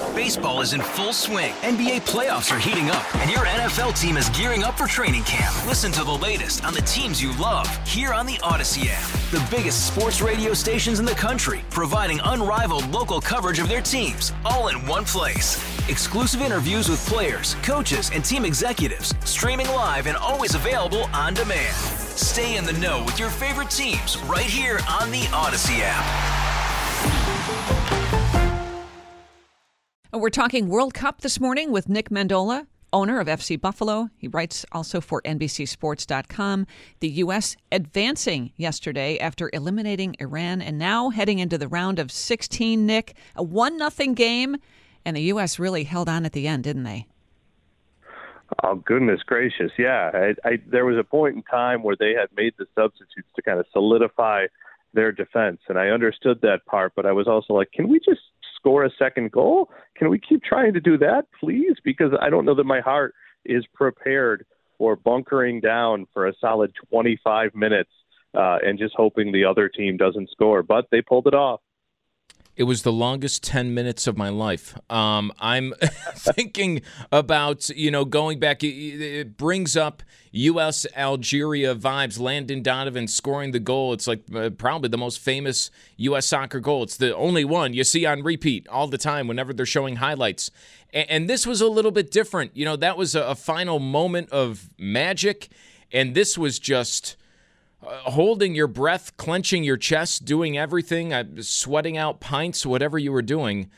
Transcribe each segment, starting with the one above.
Baseball is in full swing. NBA playoffs are heating up, and your NFL team is gearing up for training camp. Listen to the latest on the teams you love here on the Odyssey app. The biggest sports radio stations in the country, providing unrivaled local coverage of their teams, all in one place. Exclusive interviews with players, coaches, and team executives, streaming live and always available on demand. Stay in the know with your favorite teams right here on the Odyssey app. We're talking World Cup this morning with Nick Mendola, owner of FC Buffalo. He writes also for NBCSports.com. The U.S. advancing yesterday after eliminating Iran and now heading into the round of 16, Nick. A 1-0 game, and the U.S. really held on at the end, didn't they? Oh, goodness gracious, yeah. There was a point in time where they had made the substitutes to kind of solidify their defense, and I understood that part, but I was also like, can we just score a second goal? Can we keep trying to do that, please? Because I don't know that my heart is prepared for bunkering down for a solid 25 minutes and just hoping the other team doesn't score. But they pulled it off. It was the longest 10 minutes of my life. I'm thinking about, going back. It brings up U.S.-Algeria vibes. Landon Donovan scoring the goal. It's like probably the most famous U.S. soccer goal. It's the only one you see on repeat all the time whenever they're showing highlights. And this was a little bit different. That was a final moment of magic, and this was just holding your breath, clenching your chest, doing everything, sweating out pints, whatever you were doing.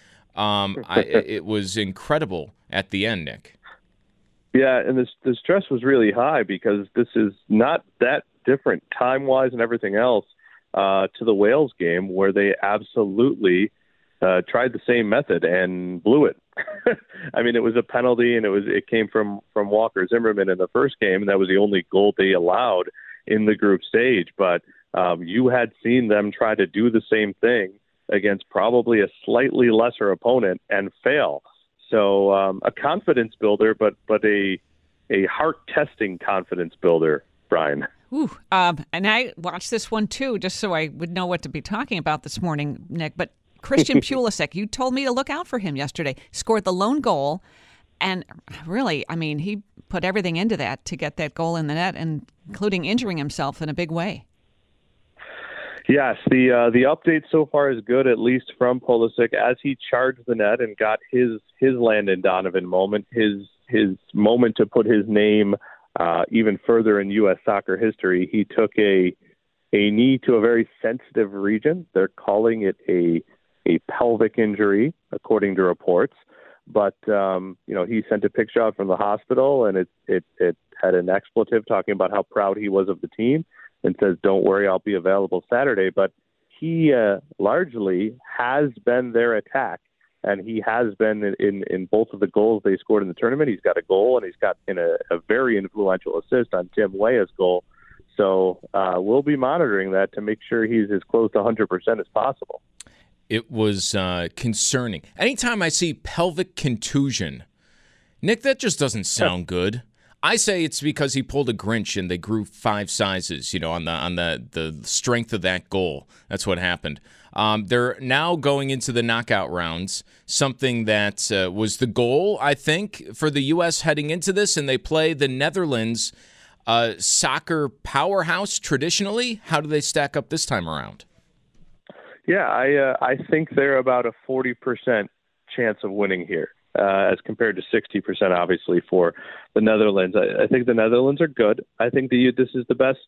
It was incredible at the end, Nick. Yeah, and the stress was really high because this is not that different time-wise and everything else to the Wales game where they absolutely tried the same method and blew it. I mean, it was a penalty, and it came from Walker Zimmerman in the first game, and that was the only goal they allowed in the group stage. But you had seen them try to do the same thing against probably a slightly lesser opponent and fail. So a confidence builder, but a heart-testing confidence builder, Brian. Ooh, and I watched this one, too, just so I would know what to be talking about this morning, Nick. But Christian Pulisic, you told me to look out for him yesterday, scored the lone goal. And really, I mean, he put everything into that to get that goal in the net, and including injuring himself in a big way. Yes, the update so far is good, at least from Pulisic, as he charged the net and got his Landon Donovan moment, his moment to put his name even further in U.S. soccer history. He took a knee to a very sensitive region. They're calling it a pelvic injury, according to reports. But, he sent a picture out from the hospital, and it had an expletive talking about how proud he was of the team and says, don't worry, I'll be available Saturday. But he largely has been their attack, and he has been in both of the goals they scored in the tournament. He's got a goal, and he's got a very influential assist on Tim Weah's goal. So we'll be monitoring that to make sure he's as close to 100% as possible. It was concerning. Anytime I see pelvic contusion, Nick, that just doesn't sound good. I say it's because he pulled a Grinch and they grew 5 sizes, on the strength of that goal. That's what happened. They're now going into the knockout rounds, something that was the goal, I think, for the U.S. heading into this, and they play the Netherlands, soccer powerhouse traditionally. How do they stack up this time around? Yeah, I think they're about a 40% chance of winning here, as compared to 60%, obviously, for the Netherlands. I think the Netherlands are good. I think this is the best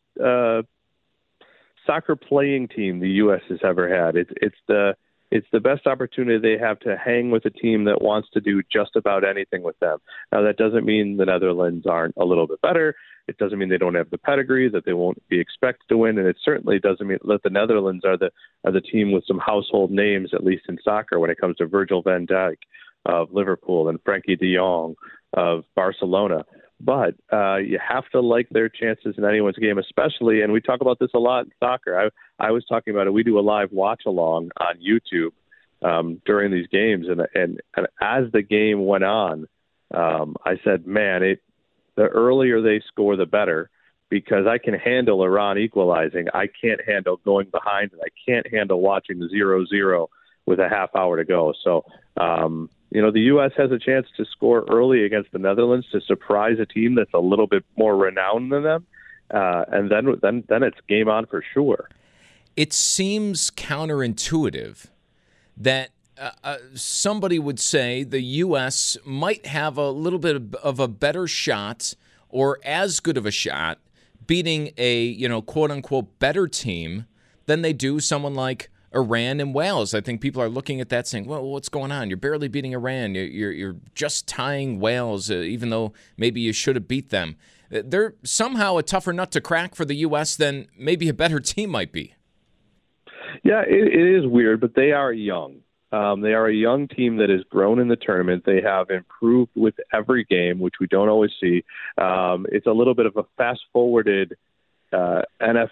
soccer playing team the U.S. has ever had. It's the best opportunity they have to hang with a team that wants to do just about anything with them. Now, that doesn't mean the Netherlands aren't a little bit better. It doesn't mean they don't have the pedigree, that they won't be expected to win, and it certainly doesn't mean that the Netherlands are the team with some household names, at least in soccer, when it comes to Virgil van Dijk of Liverpool and Frankie de Jong of Barcelona. But you have to like their chances in anyone's game, especially, and we talk about this a lot in soccer. I was talking about it. We do a live watch-along on YouTube during these games, and as the went on, I said, man, the earlier they score, the better, because I can handle Iran equalizing. I can't handle going behind, and I can't handle watching 0-0 with a half hour to go. So, The U.S. has a chance to score early against the Netherlands to surprise a team that's a little bit more renowned than them, and then it's game on for sure. It seems counterintuitive that somebody would say the U.S. might have a little bit of a better shot or as good of a shot beating a, quote-unquote better team than they do someone like Iran and Wales. I think people are looking at that saying, well, what's going on? You're barely beating Iran. You're just tying Wales, even though maybe you should have beat them. They're somehow a tougher nut to crack for the U.S. than maybe a better team might be. Yeah, it is weird, but they are young. They are a young team that has grown in the tournament. They have improved with every game, which we don't always see. It's a little bit of a fast-forwarded NFL,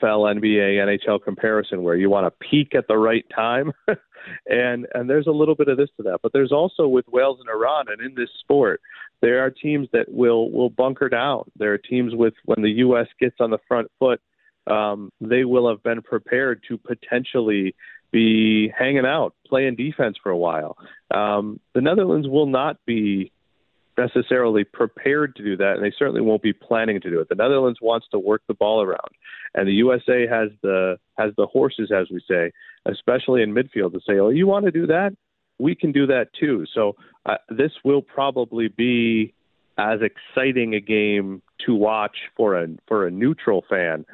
NBA, NHL comparison where you want to peak at the right time. and there's a little bit of this to that. But there's also with Wales and Iran, and in this sport, there are teams that will bunker down. There are teams when the U.S. gets on the front foot, they will have been prepared to potentially be hanging out, playing defense for a while. The Netherlands will not be necessarily prepared to do that, and they certainly won't be planning to do it. The Netherlands wants to work the ball around, and the USA has the horses, as we say, especially in midfield, to say, oh, you want to do that? We can do that too. So this will probably be as exciting a game to watch for a neutral fan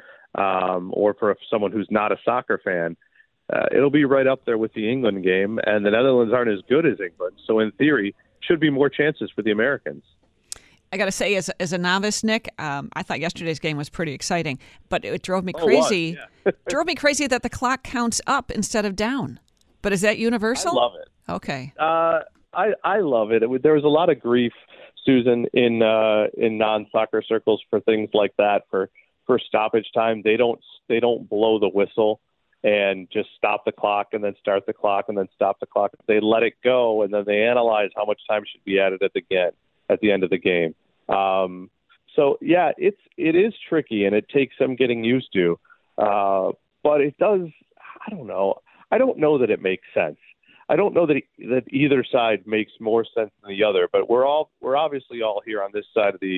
or for someone who's not a soccer fan. It'll be right up there with the England game, and the Netherlands aren't as good as England. So in theory, should be more chances for the Americans. I got to say, as a novice, Nick, I thought yesterday's game was pretty exciting, but it drove me crazy. Drove me crazy that the clock counts up instead of down. But is that universal? I love it. Okay. I love it. There was a lot of grief, Susan, in non-soccer circles for things like that, for stoppage time. They don't blow the whistle and just stop the clock and then start the clock and then stop the clock. They let it go, and then they analyze how much time should be added at the end of the game. So yeah, it is tricky, and it takes some getting used to. But it does. I don't know. I don't know that it makes sense. I don't know that either side makes more sense than the other. But we're obviously all here on this side of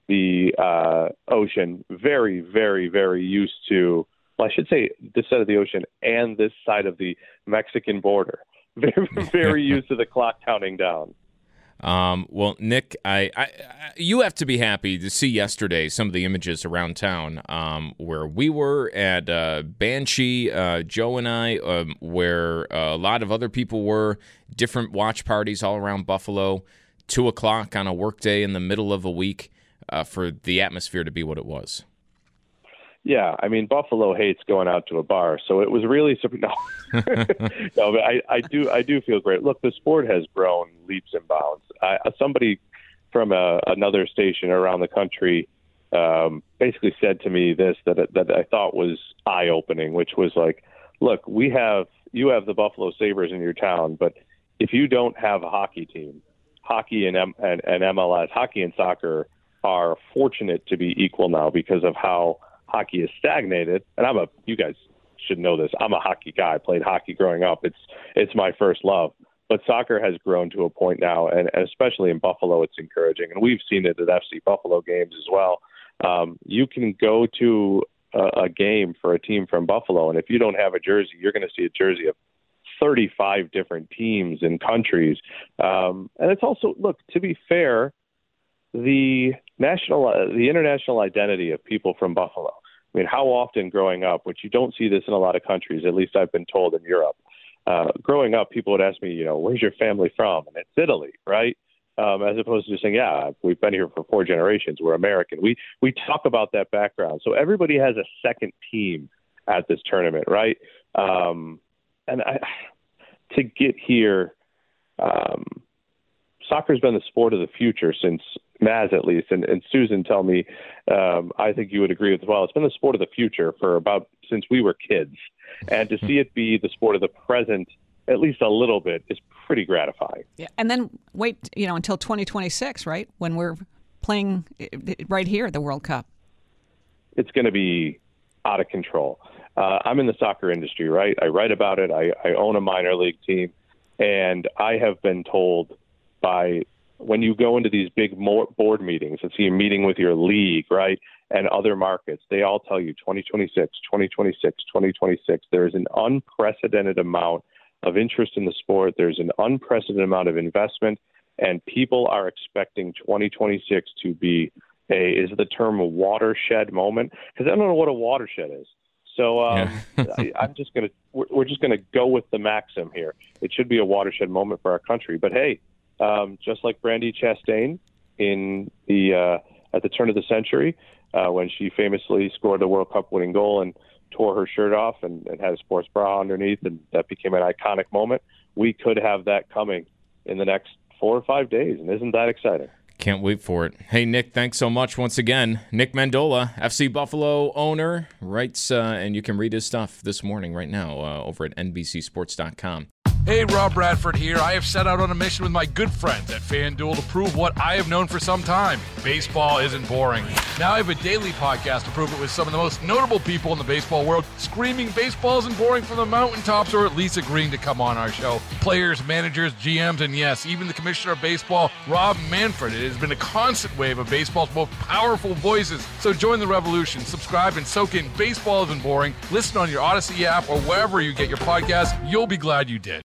the ocean, very, very, very used to. Well, I should say this side of the ocean and this side of the Mexican border. Very, very used to the clock counting down. Well, Nick, you have to be happy to see yesterday some of the images around town where we were at Banshee, Joe and I, where a lot of other people were, different watch parties all around Buffalo, 2 o'clock on a workday in the middle of a week for the atmosphere to be what it was. Yeah, I mean, Buffalo hates going out to a bar, so it was really no. No, but I do feel great. Look, the sport has grown leaps and bounds. Somebody from another station around the country basically said to me this that I thought was eye-opening, which was like, look, you have the Buffalo Sabres in your town, but if you don't have a hockey team, hockey and MLS, hockey and soccer are fortunate to be equal now because of how hockey is stagnated. And you guys should know this. I'm a hockey guy. I played hockey growing up. It's my first love. But soccer has grown to a point now, and especially in Buffalo, it's encouraging. And we've seen it at FC Buffalo games as well. You can go to a game for a team from Buffalo, and if you don't have a jersey, you're going to see a jersey of 35 different teams and countries. And it's also, look, to be fair, the international identity of people from Buffalo. I mean, how often growing up, which you don't see this in a lot of countries, at least I've been told in Europe, growing up, people would ask me, where's your family from? And it's Italy, right? As opposed to just saying, yeah, we've been here for 4 generations. We're American. We talk about that background. So everybody has a second team at this tournament, right? To get here, soccer's been the sport of the future since Maz, at least, and Susan, tell me, I think you would agree with as well. It's been the sport of the future since we were kids, and to see it be the sport of the present, at least a little bit, is pretty gratifying. Yeah, and then wait, until 2026, right, when we're playing right here at the World Cup. It's going to be out of control. I'm in the soccer industry, right? I write about it. I own a minor league team, and I have been told by when you go into these big board meetings and see you're meeting with your league, right, and other markets, they all tell you 2026, 2026, 2026. There is an unprecedented amount of interest in the sport. There's an unprecedented amount of investment, and people are expecting 2026 to be is the term a watershed moment? Because I don't know what a watershed is. So we're just gonna go with the maxim here. It should be a watershed moment for our country. But hey, just like Brandi Chastain in the at the turn of the century, when she famously scored the World Cup winning goal and tore her shirt off and had a sports bra underneath, and that became an iconic moment. We could have that coming in the next 4 or 5 days, and isn't that exciting? Can't wait for it. Hey, Nick, thanks so much once again. Nick Mendola, FC Buffalo owner, writes, and you can read his stuff this morning right now over at NBCSports.com. Hey, Rob Bradford here. I have set out on a mission with my good friends at FanDuel to prove what I have known for some time. Baseball isn't boring. Now I have a daily podcast to prove it with some of the most notable people in the baseball world screaming baseball isn't boring from the mountaintops, or at least agreeing to come on our show. Players, managers, GMs, and yes, even the commissioner of baseball, Rob Manfred. It has been a constant wave of baseball's most powerful voices. So join the revolution. Subscribe and soak in Baseball Isn't Boring. Listen on your Odyssey app or wherever you get your podcasts. You'll be glad you did.